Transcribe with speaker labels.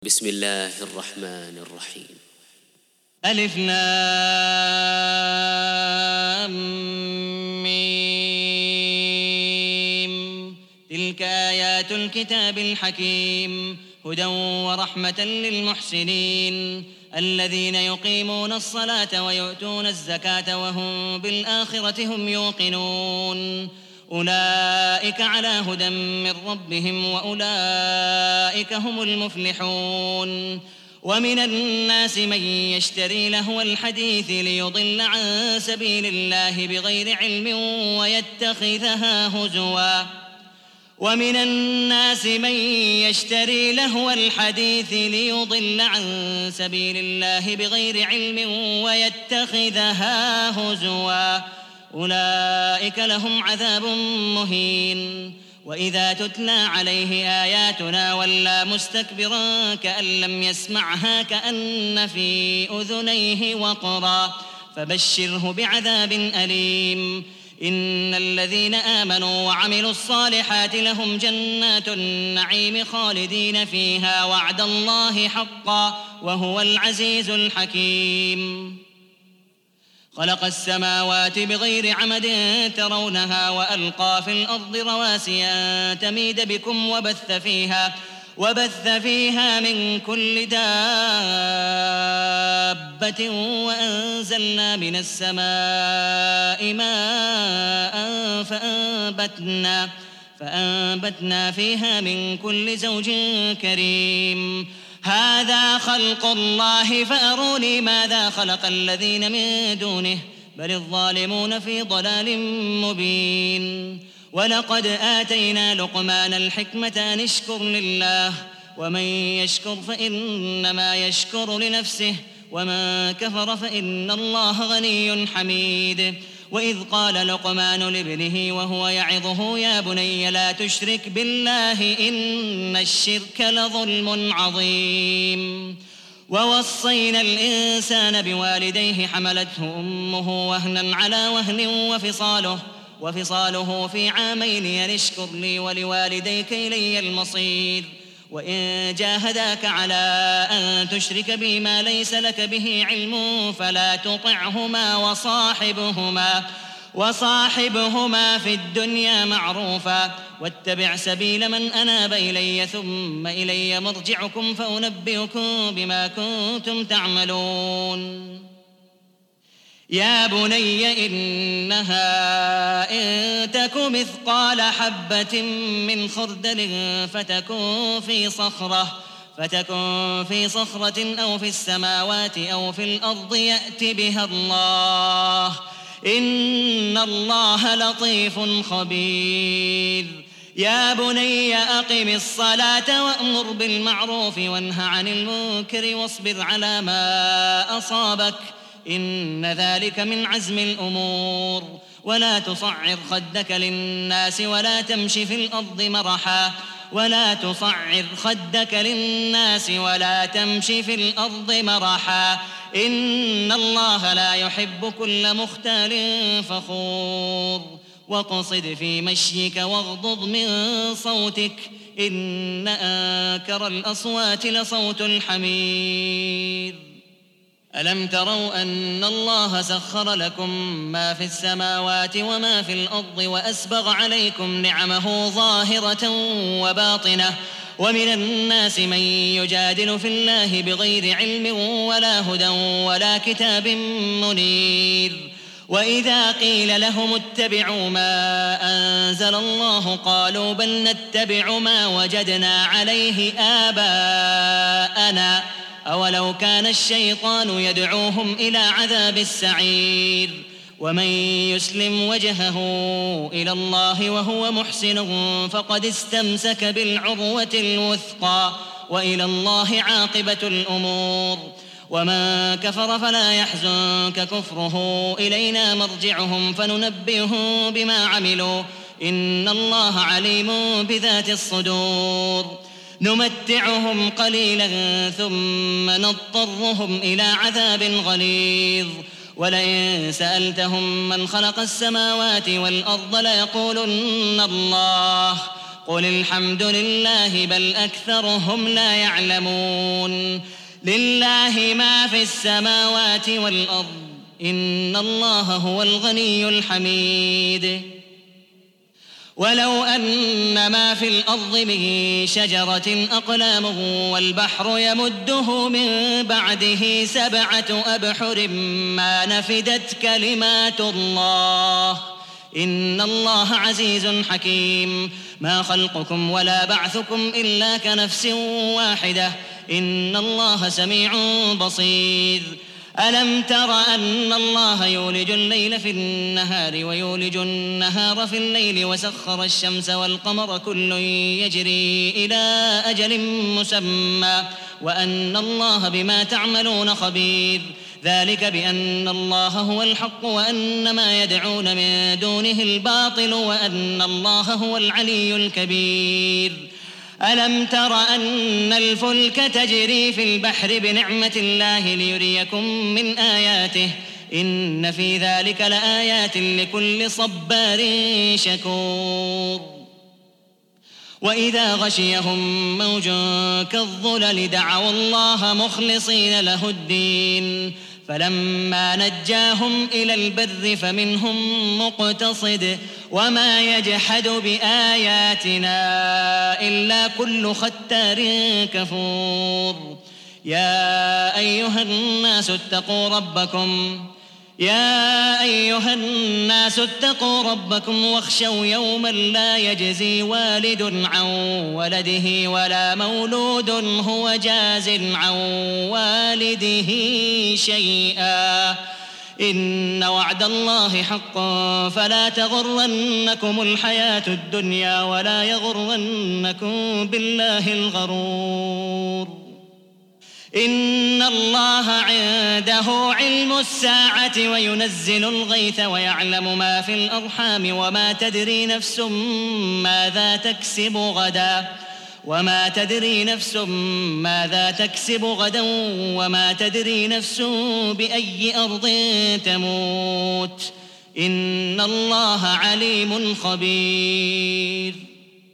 Speaker 1: بسم الله الرحمن الرحيم.
Speaker 2: ألف لام ميم. تلك آيات الكتاب الحكيم هدى ورحمة للمحسنين الذين يقيمون الصلاة ويؤتون الزكاة وهم بالآخرة هم يوقنون أولئك على هدى من ربهم وأولئك هم المفلحون. ومن الناس من يشتري لهو الحديث ليضل عن سبيل الله بغير علم ويتخذها هزوا ومن الناس من يشتري لهو الحديث ليضل عن سبيل الله بغير علم ويتخذها هزوا أولئك لهم عذاب مهين. وإذا تتلى عليه آياتنا ولى مستكبرا كأن لم يسمعها كأن في أذنيه وقرا فبشره بعذاب أليم. إن الذين آمنوا وعملوا الصالحات لهم جنات النعيم خالدين فيها وعد الله حقا وهو العزيز الحكيم. خلق السماوات بغير عمد ترونها وألقى في الأرض رواسي أن تميد بكم وبث فيها من كل دابة وأنزلنا من السماء ماء فأنبتنا فيها من كل زوج كريم. هذا خلق الله فأروني ماذا خلق الذين من دونه بل الظالمون في ضلال مبين. ولقد آتينا لقمان الحكمة أن اشكر لله ومن يشكر فإنما يشكر لنفسه ومن كفر فإن الله غني حميد. وإذ قال لقمان لابنه وهو يعظه يا بني لا تشرك بالله إن الشرك لظلم عظيم. ووصينا الإنسان بوالديه حملته أمه وهنا على وهن وفصاله في عامين أن اشكر لي ولوالديك إلي المصير. وإن جاهداك على أن تشرك بي ما ليس لك به علم فلا تطعهما وصاحبهما في الدنيا معروفا واتبع سبيل من أناب إلي ثم إلي مرجعكم فأنبئكم بما كنتم تعملون. يا بني إنها إن تك مثقال حبة من خردل فتكن في صخرة أو في السماوات أو في الأرض يأت بها الله إن الله لطيف خبير. يا بني أقم الصلاة وأمر بالمعروف وانه عن المنكر واصبر على ما أصابك إن ذلك من عزم الأمور. ولا تصعر خدك للناس ولا تمش في الأرض مرحا إن الله لا يحب كل مختال فخور. واقصد في مشيك واغضض من صوتك إن أنكر الأصوات لصوت الحمير. ألم تروا أن الله سخر لكم ما في السماوات وما في الأرض وأسبغ عليكم نعمه ظاهرة وباطنة ومن الناس من يجادل في الله بغير علم ولا هدى ولا كتاب منير. وإذا قيل لهم اتبعوا ما أنزل الله قالوا بل نتبع ما وجدنا عليه آباءنا أولو كان الشيطان يدعوهم إلى عذاب السعير. ومن يسلم وجهه إلى الله وهو محسن فقد استمسك بالعروة الوثقى وإلى الله عاقبة الأمور. ومن كفر فلا يحزنك كفره إلينا مرجعهم فننبئهم بما عملوا إن الله عليم بذات الصدور. نمتعهم قليلا ثم نضطرهم إلى عذاب غليظ. ولئن سألتهم من خلق السماوات والأرض ليقولن الله قل الحمد لله بل أكثرهم لا يعلمون لله ما في السماوات والأرض إن الله هو الغني الحميد ولو أن ما في الأرض من شجرة أقلام والبحر يمده من بعده 7 أبحر ما نفدت كلمات الله إن الله عزيز حكيم ما خلقكم ولا بعثكم إلا كنفس واحدة إن الله سميع بصير ألم تر أن الله يولج الليل في النهار ويولج النهار في الليل وسخر الشمس والقمر كل يجري إلى أجل مسمى وأن الله بما تعملون خبير ذلك بأن الله هو الحق وأن ما يدعون من دونه الباطل وأن الله هو العلي الكبير ألم تر أن الفلك تجري في البحر بنعمة الله ليريكم من آياته إن في ذلك لآيات لكل صبار شكور وإذا غشيهم موج كالظلل دعوا الله مخلصين له الدين فلما نجاهم إلى البر فمنهم مقتصد وما يجحد بآياتنا إلا كل ختار كفور يا أيها الناس اتقوا ربكم واخشوا يوما لا يجزي والد عن ولده ولا مولود هو جاز عن والده شيئا إن وعد الله حق فلا تغرنكم الحياة الدنيا ولا يغرنكم بالله الغرور إن الله عنده علم الساعة وينزل الغيث ويعلم ما في الأرحام وما تدري نفس ماذا تكسب غدا وما تدري نفس بأي أرض تموت إن الله عليم خبير